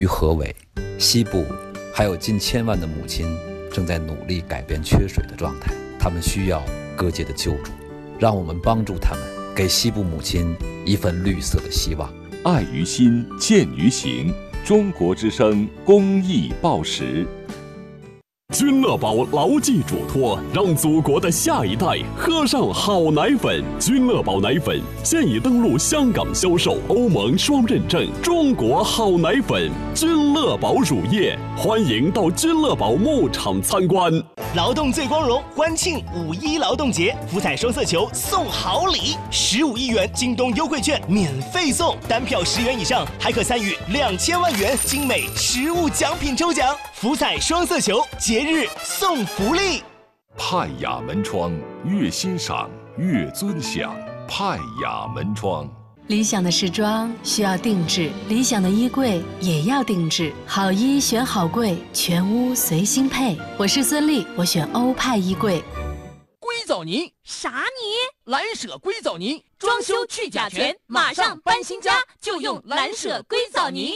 于河尾、西部还有近千万的母亲正在努力改变缺水的状态，他们需要各界的救助，让我们帮助他们，给西部母亲一份绿色的希望。 爱于心，见于行。中国之声公益报时。君乐宝牢记嘱托，让祖国的下一代喝上好奶粉。君乐宝奶粉现已登陆香港销售，欧盟双认证，中国好奶粉。君乐宝乳业，欢迎到君乐宝牧场参观。 劳动最光荣，欢庆5·1劳动节，福彩双色球送好礼，15亿元京东优惠券免费送，单票10元以上还可参与2000万元精美实物奖品抽奖。福彩双色球，节日送福利。 派雅门窗，越欣赏越尊享。派雅门窗。 理想的时装需要定制，理想的衣柜也要定制。好衣选好柜，全屋随心配。我是孙俪，我选欧派衣柜。 硅藻泥？ 啥泥？ 蓝舍硅藻泥， 装修去甲醛，马上搬新家就用蓝舍硅藻泥。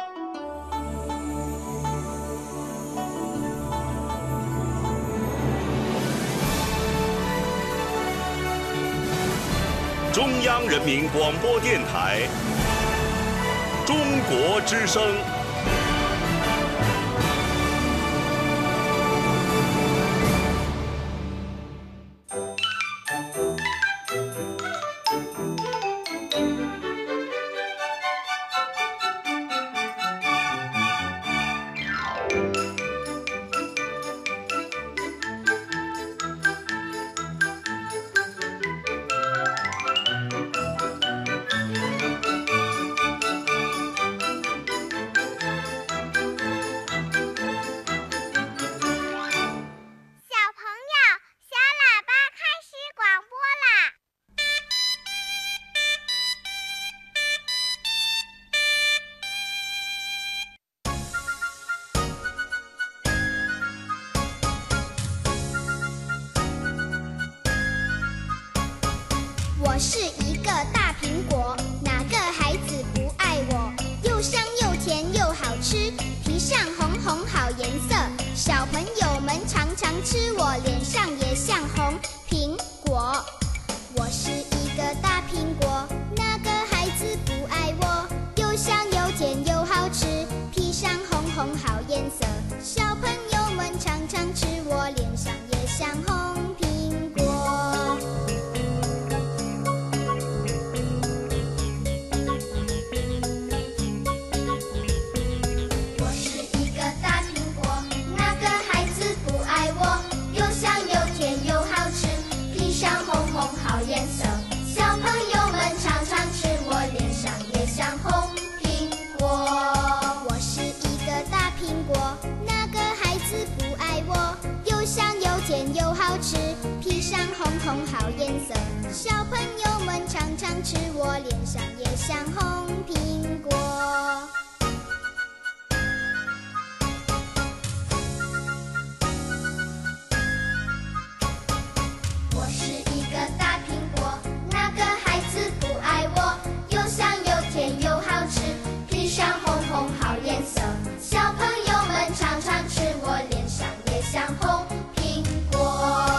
中央人民广播电台中国之声。 我是一个大苹果，哪个孩子不爱我？又香又甜又好吃，皮上红红好颜色。小朋友们常常吃，我脸上也像红苹果。我是一个大苹果，哪个孩子不爱我？又香又甜又好吃，皮上红红好颜色。小朋友们常常吃，我脸上也像红苹果。皮上红红好颜色，小朋友们常常吃，我脸上也像红苹果。我是一个大苹果，哪个孩子不爱我？又香又甜又好吃，皮上红红好颜色，小朋友们常常吃，我脸上也像红苹果。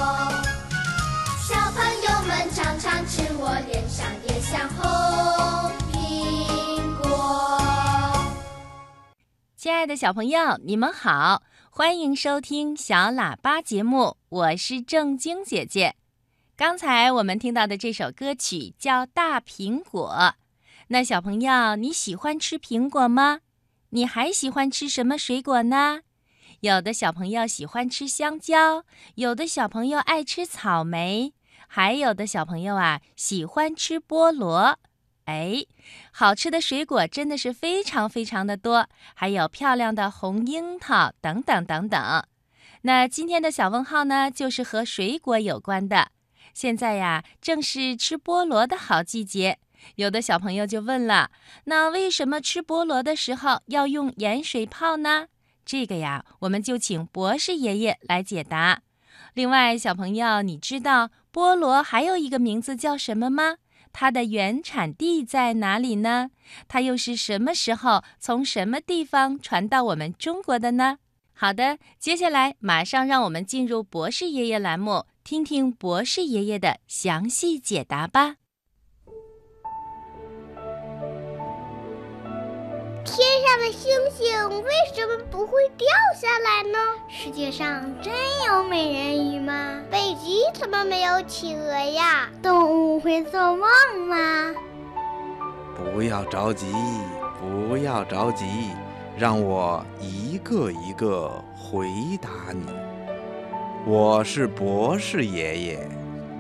常常吃，我脸上也像红苹果。 亲爱的小朋友，你们好，欢迎收听小喇叭节目，我是正晶姐姐。刚才我们听到的这首歌曲叫《大苹果》。那小朋友，你喜欢吃苹果吗？你还喜欢吃什么水果呢？有的小朋友喜欢吃香蕉，有的小朋友爱吃草莓，还有的小朋友啊，喜欢吃菠萝。好吃的水果真的是非常非常的多，还有漂亮的红樱桃等等等等。那今天的小问号呢，就是和水果有关的。现在呀，正是吃菠萝的好季节。有的小朋友就问了，那为什么吃菠萝的时候要用盐水泡呢？这个呀，我们就请博士爷爷来解答。另外，小朋友，你知道菠萝还有一个名字叫什么吗？ 它的原产地在哪里呢？它又是什么时候从什么地方传到我们中国的呢？好的，接下来马上让我们进入博士爷爷栏目，听听博士爷爷的详细解答吧。 天上的星星为什么不会掉下来呢？世界上真有美人鱼吗？北极怎么没有企鹅呀？动物会做梦吗？ 不要着急，不要着急，让我一个一个回答你。我是博士爷爷。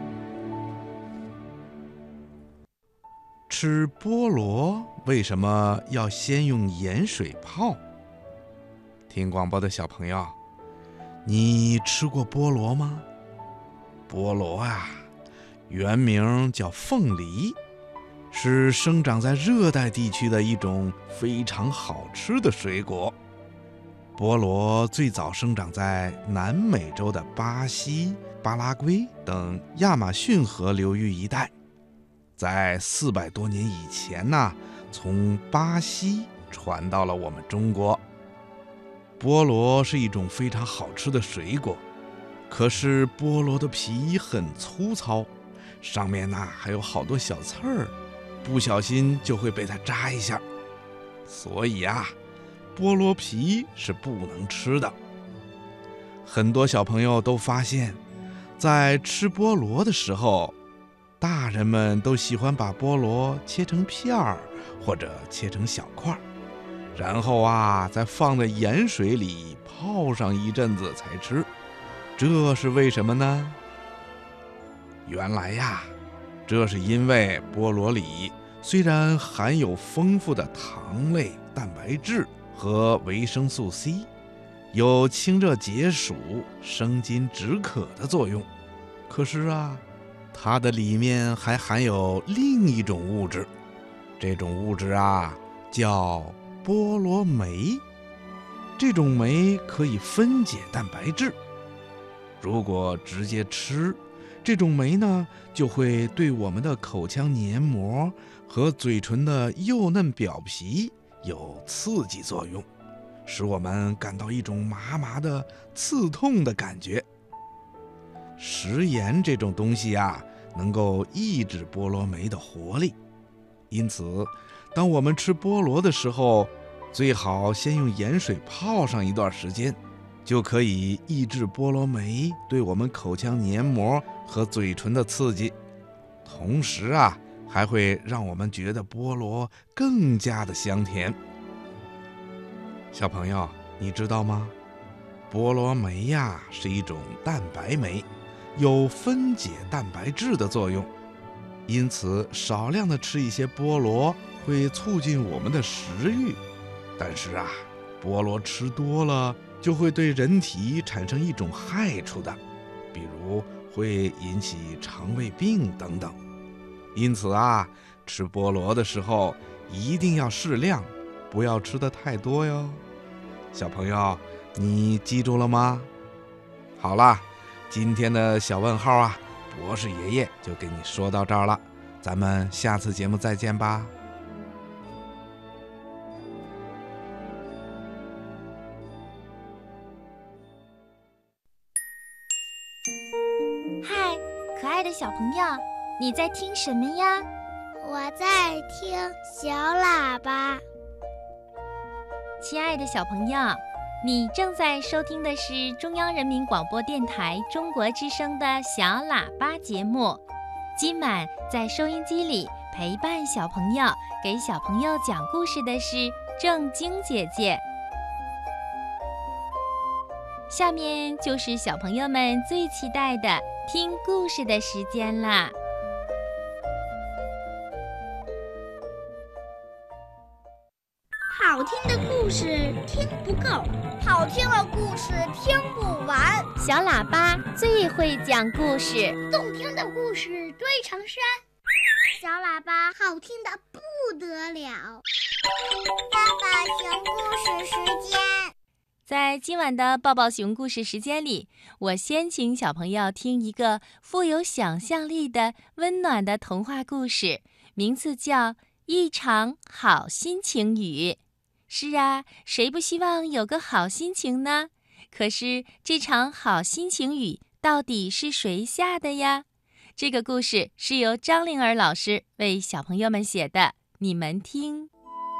吃菠萝为什么要先用盐水泡？听广播的小朋友，你吃过菠萝吗？菠萝啊，原名叫凤梨，是生长在热带地区的一种非常好吃的水果。菠萝最早生长在南美洲的巴西、巴拉圭等亚马逊河流域一带。在400多年以前呢，从巴西传到了我们中国。菠萝是一种非常好吃的水果，可是菠萝的皮很粗糙，上面呢还有好多小刺儿，不小心就会被它扎一下。所以啊，菠萝皮是不能吃的。很多小朋友都发现，在吃菠萝的时候，大人们都喜欢把菠萝切成片儿，或者切成小块，然后啊，再放在盐水里泡上一阵子才吃。这是为什么呢？原来呀，这是因为菠萝里虽然含有丰富的糖类、蛋白质和维生素 C， 有清热解暑、生津止渴的作用，可是啊，它的里面还含有另一种物质，这种物质啊叫菠萝酶。这种酶可以分解蛋白质，如果直接吃，这种酶呢就会对我们的口腔黏膜和嘴唇的幼嫩表皮有刺激作用，使我们感到一种麻麻的刺痛的感觉。食盐这种东西啊，能够抑制菠萝酶的活力，因此当我们吃菠萝的时候，最好先用盐水泡上一段时间，就可以抑制菠萝酶对我们口腔黏膜和嘴唇的刺激，同时啊，还会让我们觉得菠萝更加的香甜。小朋友，你知道吗？菠萝酶呀，是一种蛋白酶，有分解蛋白质的作用，因此少量的吃一些菠萝会促进我们的食欲。但是啊，菠萝吃多了就会对人体产生一种害处的，比如会引起肠胃病等等。因此啊，吃菠萝的时候一定要适量，不要吃得太多哟。小朋友，你记住了吗？好啦，今天的小问号啊，博士爷爷就给你说到这儿了，咱们下次节目再见吧。 嗨，可爱的小朋友，你在听什么呀？ 我在听小喇叭。 亲爱的小朋友，你正在收听的是中央人民广播电台中国之声的小喇叭节目。今晚在收音机里陪伴小朋友、给小朋友讲故事的是正晶姐姐。下面就是小朋友们最期待的听故事的时间啦。 好听的故事听不够，好听的故事听不完。 小喇叭最会讲故事， 动听的故事堆成山。小喇叭好听的不得了。爸爸讲故事时间。 在今晚的抱抱熊故事时间里，我先请小朋友听一个富有想象力的温暖的童话故事，名字叫《一场好心情雨》。是啊，谁不希望有个好心情呢？可是这场好心情雨到底是谁下的呀？这个故事是由张灵儿老师为小朋友们写的，你们听。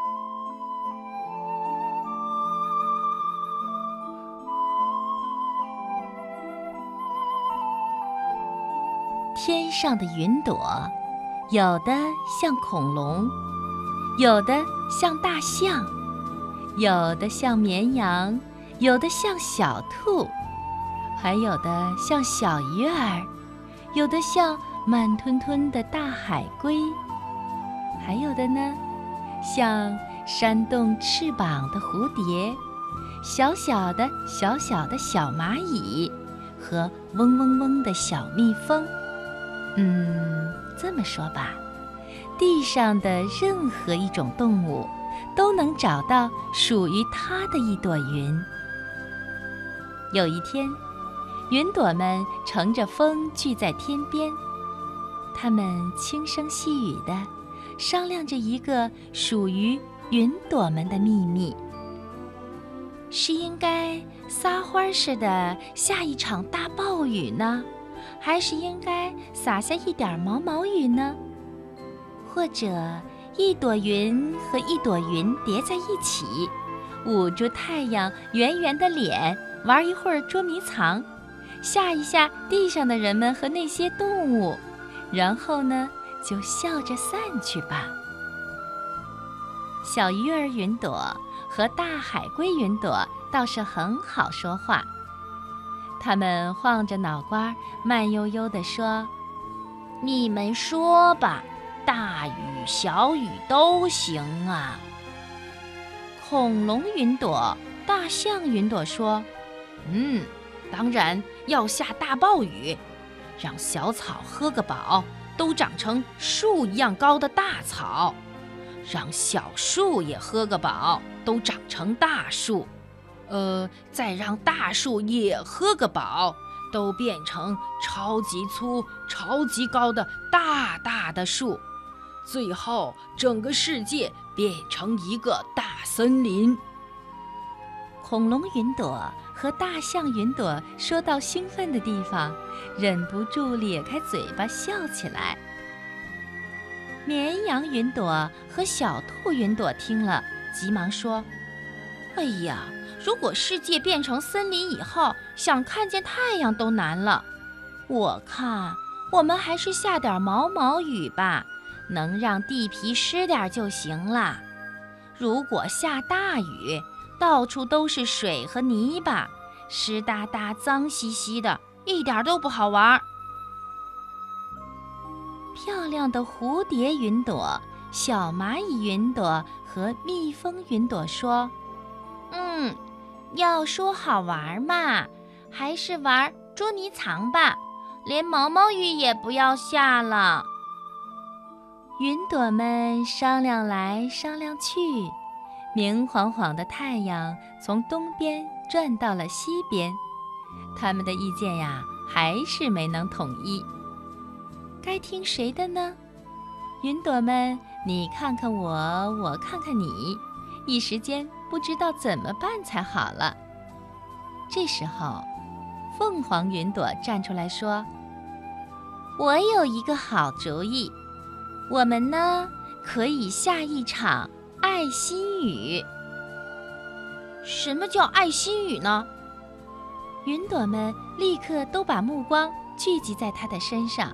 天上的云朵，有的像恐龙，有的像大象，有的像绵羊，有的像小兔，还有的像小鱼儿，有的像慢吞吞的大海龟，还有的呢，像扇动翅膀的蝴蝶，小小的小蚂蚁和嗡嗡嗡的小蜜蜂。这么说吧，地上的任何一种动物都能找到属于它的一朵云。有一天，云朵们乘着风聚在天边，它们轻声细语地商量着一个属于云朵们的秘密：是应该撒欢似的下一场大暴雨呢，还是应该洒下一点毛毛雨呢？或者一朵云和一朵云叠在一起，捂住太阳圆圆的脸，玩一会儿捉迷藏，吓一吓地上的人们和那些动物，然后呢，就笑着散去吧。小鱼儿云朵和大海龟云朵倒是很好说话，他们晃着脑瓜，慢悠悠地说：“你们说吧，大雨小雨都行啊。”恐龙云朵、大象云朵说：“当然要下大暴雨，让小草喝个饱，都长成树一样高的大草；让小树也喝个饱，都长成大树。再让大树也喝个饱，都变成超级粗、超级高的大大的树。最后，整个世界变成一个大森林。”恐龙云朵和大象云朵说到兴奋的地方，忍不住咧开嘴巴笑起来。绵羊云朵和小兔云朵听了，急忙说：“哎呀，如果世界变成森林以后，想看见太阳都难了。我看我们还是下点毛毛雨吧，能让地皮湿点就行了。如果下大雨，到处都是水和泥巴，湿哒哒、脏兮兮的，一点都不好玩。”漂亮的蝴蝶云朵、小蚂蚁云朵和蜜蜂云朵说：“要说好玩嘛，还是玩捉迷藏吧，连毛毛雨也不要下了。”云朵们商量来商量去，明晃晃的太阳从东边转到了西边，他们的意见呀，还是没能统一。该听谁的呢？云朵们，你看看我，我看看你，一时间不知道怎么办才好了。这时候，凤凰云朵站出来说：“我有一个好主意，我们呢，可以下一场爱心雨。”什么叫爱心雨呢？云朵们立刻都把目光聚集在他的身上。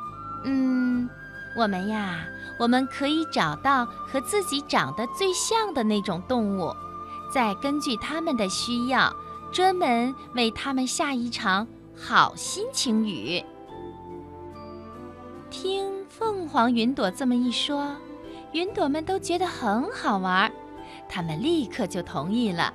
我们可以找到和自己长得最像的那种动物，再根据他们的需要，专门为他们下一场好心情雨。听凤凰云朵这么一说，云朵们都觉得很好玩，他们立刻就同意了。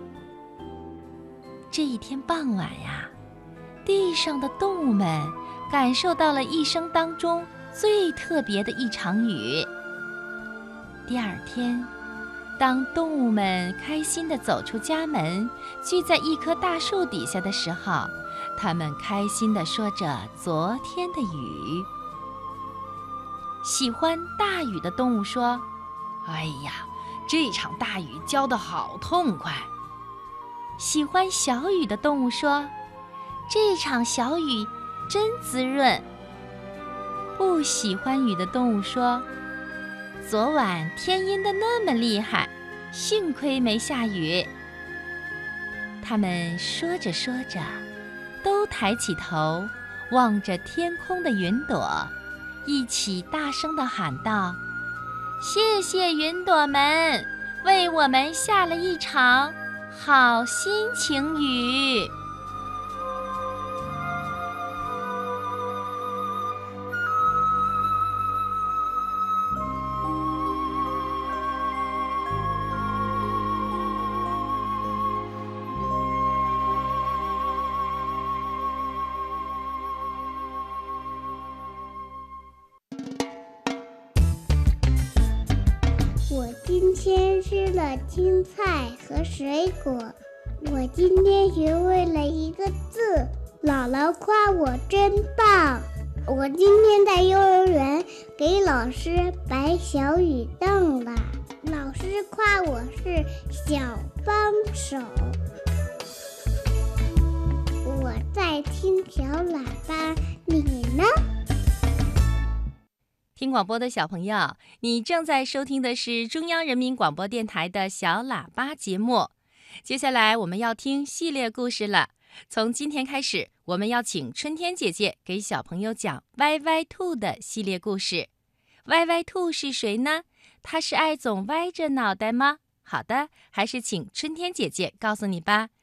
这一天傍晚呀，地上的动物们感受到了一生当中最特别的一场雨。第二天， 当动物们开心地走出家门，聚在一棵大树底下的时候，它们开心地说着昨天的雨。喜欢大雨的动物说： 哎呀，这场大雨浇得好痛快。 喜欢小雨的动物说：这场小雨真滋润。不喜欢雨的动物说：昨晚天阴得那么厉害，幸亏没下雨。他们说着说着，都抬起头，望着天空的云朵，一起大声地喊道：谢谢云朵们，为我们下了一场好心情雨。 我今天吃了青菜和水果。我今天学会了一个字，姥姥夸我真棒。我今天在幼儿园给老师摆小雨凳了，老师夸我是小帮手。我在听小喇叭，你呢？ 听广播的小朋友，你正在收听的是中央人民广播电台的小喇叭节目。接下来我们要听系列故事了。从今天开始，我们要请春天姐姐给小朋友讲歪歪兔的系列故事。歪歪兔是谁呢？它是爱总歪着脑袋吗？好的，还是请春天姐姐告诉你吧。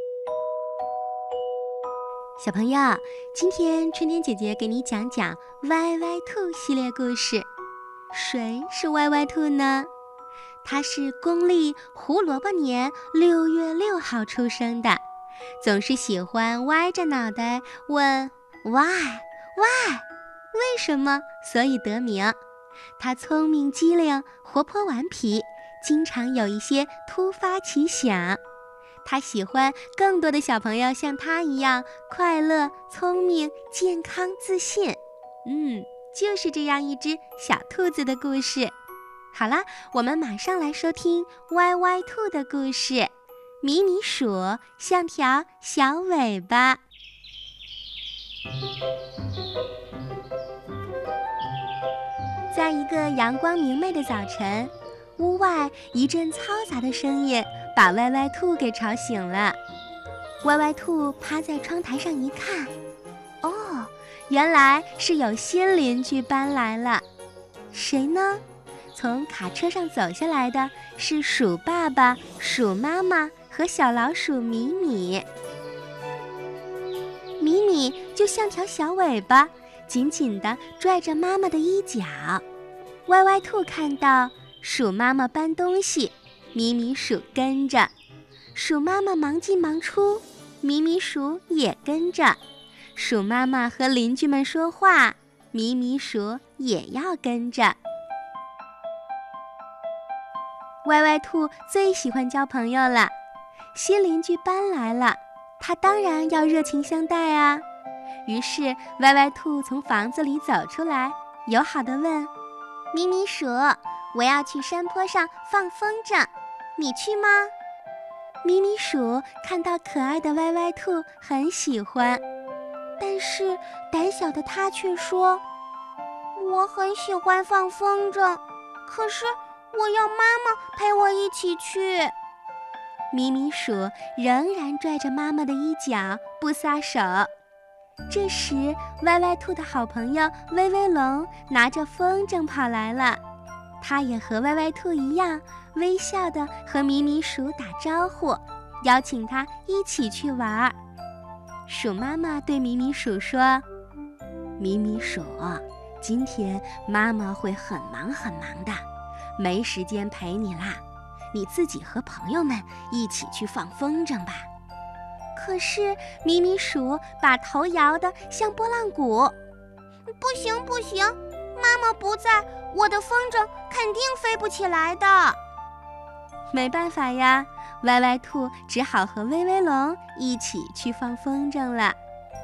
小朋友，今天春天姐姐给你讲讲歪歪兔系列故事。谁是歪歪兔呢？它是公历胡萝卜年6月6号出生的，总是喜欢歪着脑袋问 Why 为什么，所以得名。它聪明机灵，活泼顽皮，经常有一些突发奇想。他喜欢更多的小朋友像他一样快乐、聪明、健康、自信。就是这样一只小兔子的故事。好啦，我们马上来收听歪歪兔的故事。迷你鼠像条小尾巴。在一个阳光明媚的早晨，屋外一阵嘈杂的声音把歪歪兔给吵醒了。歪歪兔趴在窗台上一看，原来是有新邻居搬来了。谁呢？从卡车上走下来的是鼠爸爸、鼠妈妈和小老鼠米米。米米就像条小尾巴，紧紧地拽着妈妈的衣角。歪歪兔看到鼠妈妈搬东西，米米鼠跟着；鼠妈妈忙进忙出，米米鼠也跟着。鼠妈妈和邻居们说话，米米鼠也要跟着。歪歪兔最喜欢交朋友了，新邻居搬来了，他当然要热情相待啊。于是歪歪兔从房子里走出来，友好地问：米米鼠，我要去山坡上放风筝，你去吗？米米鼠看到可爱的歪歪兔很喜欢，但是胆小的他却说：我很喜欢放风筝，可是我要妈妈陪我一起去。米米鼠仍然拽着妈妈的衣角不撒手。这时歪歪兔的好朋友威威龙拿着风筝跑来了，他也和歪歪兔一样微笑地和米米鼠打招呼，邀请他一起去玩。鼠妈妈对米米鼠说：米米鼠，今天妈妈会很忙的，没时间陪你啦，你自己和朋友们一起去放风筝吧。可是米米鼠把头摇得像拨浪鼓。不行，妈妈不在，我的风筝肯定飞不起来的。 没办法呀，歪歪兔只好和威威龙一起去放风筝了。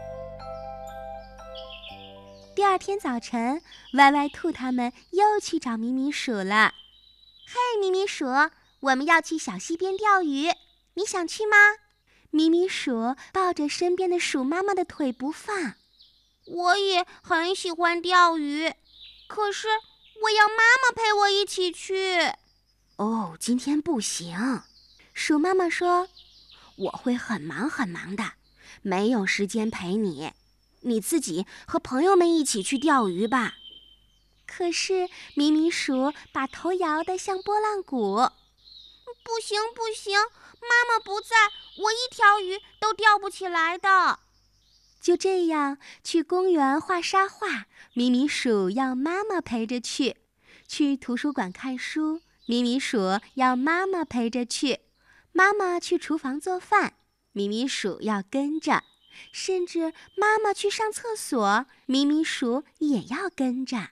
第二天早晨，歪歪兔他们又去找咪咪鼠了。嘿，咪咪鼠，我们要去小溪边钓鱼，你想去吗？咪咪鼠抱着身边的鼠妈妈的腿不放。 我也很喜欢钓鱼，可是我要妈妈陪我一起去。 哦，今天不行。鼠妈妈说，我会很忙很忙的，没有时间陪你。你自己和朋友们一起去钓鱼吧。可是咪咪鼠把头摇得像拨浪鼓。 不行不行，妈妈不在，我一条鱼都钓不起来的。 就这样，去公园画沙画，咪咪鼠要妈妈陪着去；去图书馆看书，咪咪鼠要妈妈陪着去；妈妈去厨房做饭，咪咪鼠要跟着；甚至妈妈去上厕所，咪咪鼠也要跟着。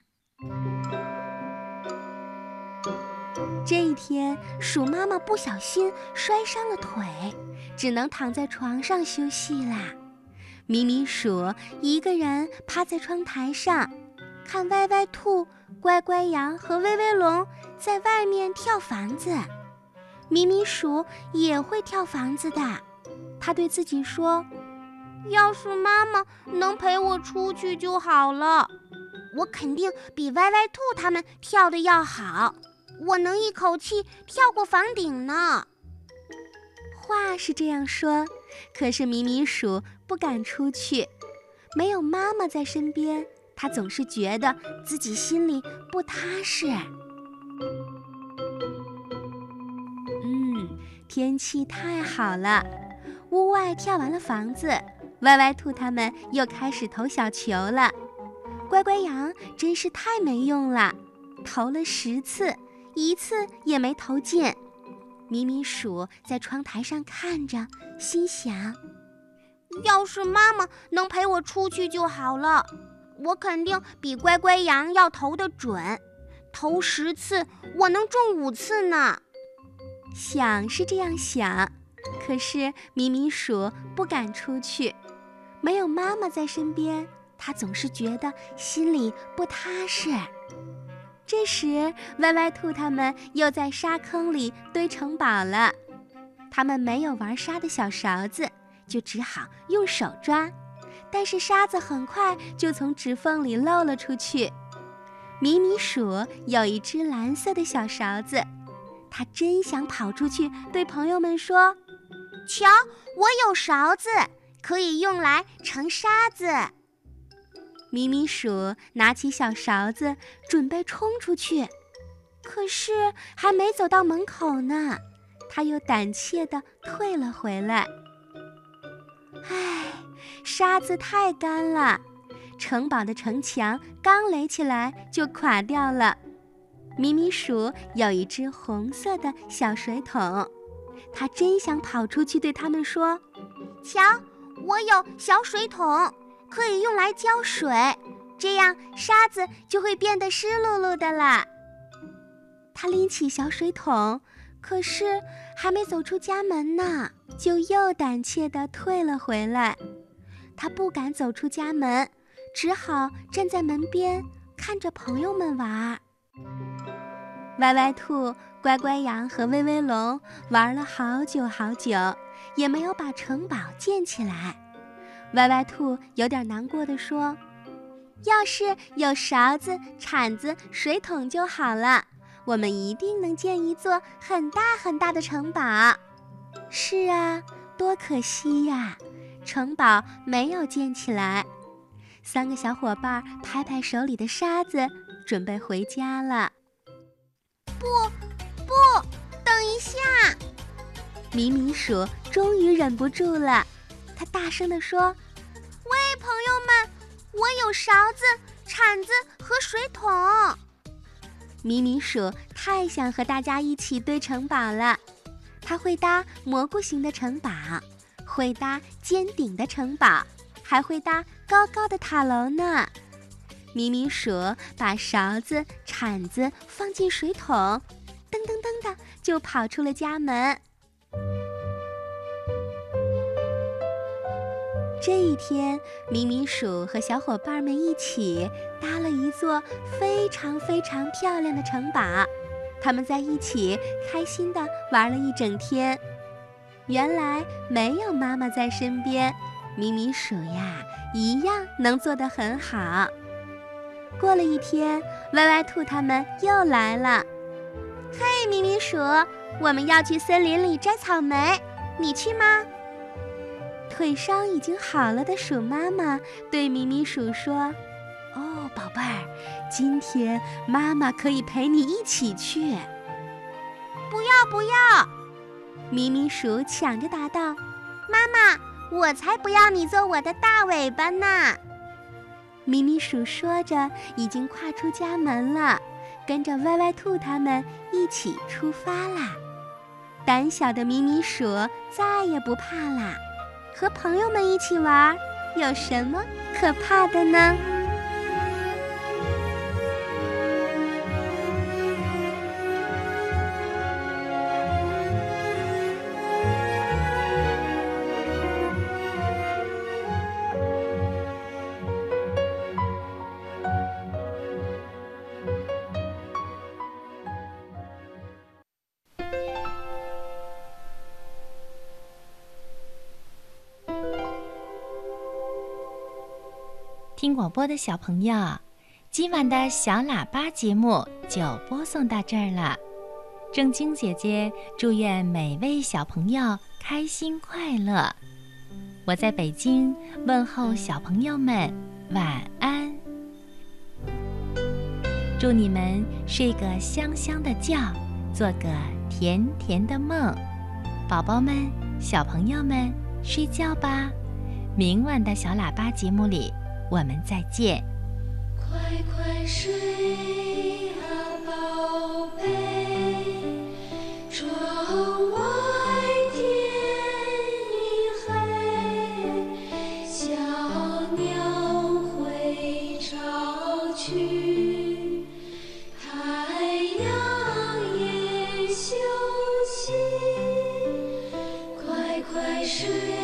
这一天，鼠妈妈不小心摔伤了腿，只能躺在床上休息啦。咪咪鼠一个人趴在窗台上，看歪歪兔、乖乖羊和威威龙在外面跳房子。咪咪鼠也会跳房子的，他对自己说， 要是妈妈能陪我出去就好了，我肯定比歪歪兔他们跳得要好，我能一口气跳过房顶呢。 话是这样说，可是咪咪鼠不敢出去，没有妈妈在身边，他总是觉得自己心里不踏实。天气太好了，屋外跳完了房子，歪歪兔他们又开始投小球了。乖乖羊真是太没用了，投了10次，1次也没投进。咪咪鼠在窗台上看着，心想， 要是妈妈能陪我出去就好了，我肯定比乖乖羊要投得准，投10次我能中5次呢。 想是这样想，可是咪咪鼠不敢出去，没有妈妈在身边，他总是觉得心里不踏实。这时歪歪兔他们又在沙坑里堆城堡了，他们没有玩沙的小勺子，就只好用手抓，但是沙子很快就从指缝里漏了出去。咪咪鼠有一只蓝色的小勺子，他真想跑出去对朋友们说， 瞧，我有勺子，可以用来盛沙子。 咪咪鼠拿起小勺子准备冲出去，可是还没走到门口呢，他又胆怯地退了回来。唉，沙子太干了，城堡的城墙刚垒起来就垮掉了。咪咪鼠有一只红色的小水桶，他真想跑出去对他们说， 瞧，我有小水桶，可以用来浇水，这样沙子就会变得湿漉漉的了。他拎起小水桶，可是还没走出家门呢，就又胆怯地退了回来。他不敢走出家门，只好站在门边看着朋友们玩。歪歪兔、乖乖羊和威威龙玩了好久好久，也没有把城堡建起来。歪歪兔有点难过地说，要是有勺子、铲子、水桶就好了，我们一定能建一座很大很大的城堡。是啊，多可惜呀，城堡没有建起来。3个小伙伴拍拍手里的沙子，准备回家了。 不，等一下！ 咪咪鼠终于忍不住了，他大声地说， 喂，朋友们，我有勺子、铲子和水桶。 咪咪鼠太想和大家一起堆城堡了，他会搭蘑菇型的城堡，会搭尖顶的城堡，还会搭高高的塔楼呢。咪咪鼠把勺子、铲子放进水桶，噔噔噔的就跑出了家门。这一天，咪咪鼠和小伙伴们一起搭了一座非常非常漂亮的城堡，他们在一起开心地玩了一整天。原来没有妈妈在身边，咪咪鼠呀一样能做得很好。过了一天，歪歪兔他们又来了。嘿，咪咪鼠，我们要去森林里摘草莓，你去吗？腿伤已经好了的鼠妈妈对咪咪鼠说：哦，宝贝儿，今天妈妈可以陪你一起去。不要不要！咪咪鼠抢着答道：妈妈，我才不要你做我的大尾巴呢！咪咪鼠说着已经跨出家门了，跟着歪歪兔他们一起出发啦。胆小的咪咪鼠再也不怕啦，和朋友们一起玩，有什么可怕的呢？ 听广播的小朋友，今晚的小喇叭节目就播送到这儿了。正晶姐姐祝愿每位小朋友开心快乐。我在北京问候小朋友们晚安，祝你们睡个香香的觉，做个甜甜的梦。宝宝们、小朋友们，睡觉吧。明晚的小喇叭节目里我们再见。 快快睡啊，宝贝，窗外天已黑，小鸟会巢去，太阳也休息，快快睡。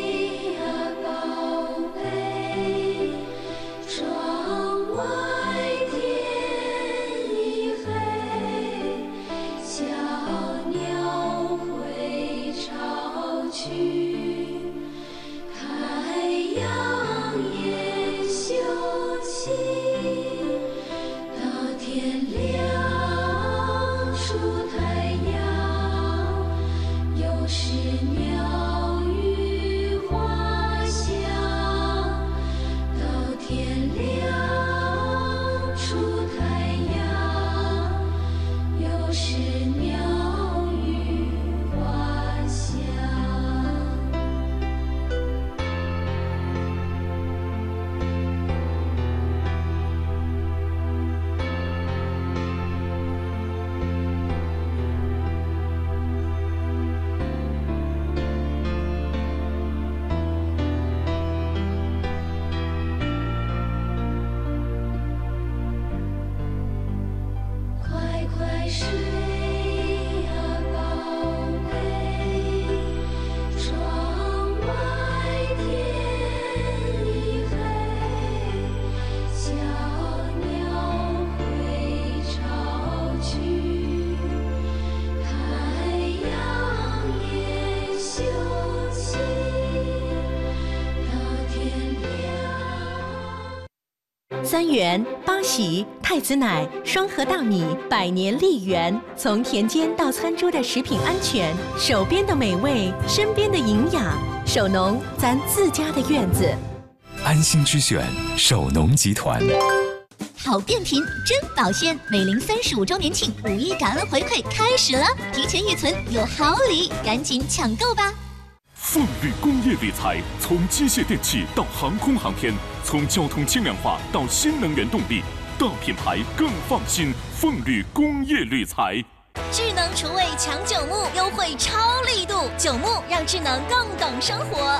3元、8喜、太子奶、双核大米、百年丽源，从田间到餐桌的食品安全，手边的美味，身边的营养，手农咱自家的院子。 安心之选，手农集团。 好变频真保鲜，美林35周年庆5·1感恩回馈开始了，提前预存有好礼，赶紧抢购吧！ 凤绿工业铝材，从机械电器到航空航天，从交通轻量化到新能源动力，大品牌更放心。凤绿工业铝材， 智能厨卫抢9牧，优惠超力度，9牧让智能更懂生活。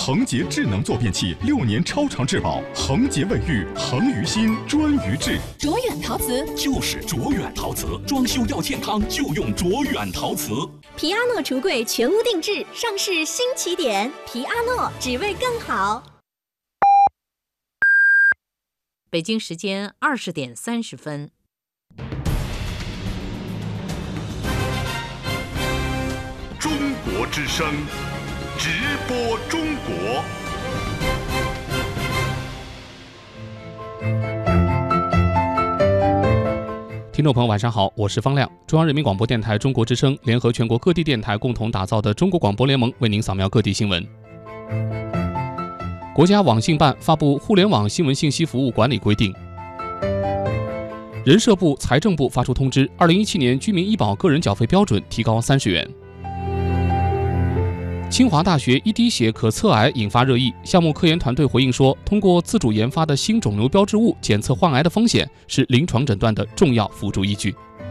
恒洁智能坐便器6年超长质保，恒洁卫浴，恒于心，专于治。 卓远陶瓷就是卓远陶瓷，装修要健康就用卓远陶瓷。 皮阿诺橱柜全屋定制，上市新起点。皮阿诺只为更好。 北京时间20点30分。 中国之声，直播中国。 听众朋友晚上好，我是方亮。中央人民广播电台中国之声联合全国各地电台共同打造的中国广播联盟为您扫描各地新闻。国家网信办发布《互联网新闻信息服务管理规定》。人社部、财政部发出通知，2017年居民医保个人缴费标准提高30元。清华大学一滴血可测癌引发热议，项目科研团队回应说，通过自主研发的新肿瘤标志物检测患癌的风险是临床诊断的重要辅助依据。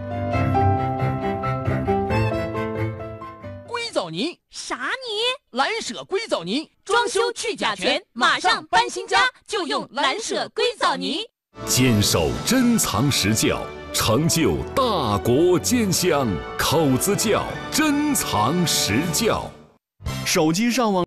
硅藻泥啥泥？ 蓝舍硅藻泥， 装修去甲醛，马上搬新家就用蓝舍硅藻泥。 坚守珍藏实教，成就大国坚乡，口子窖珍藏实教。 手机上网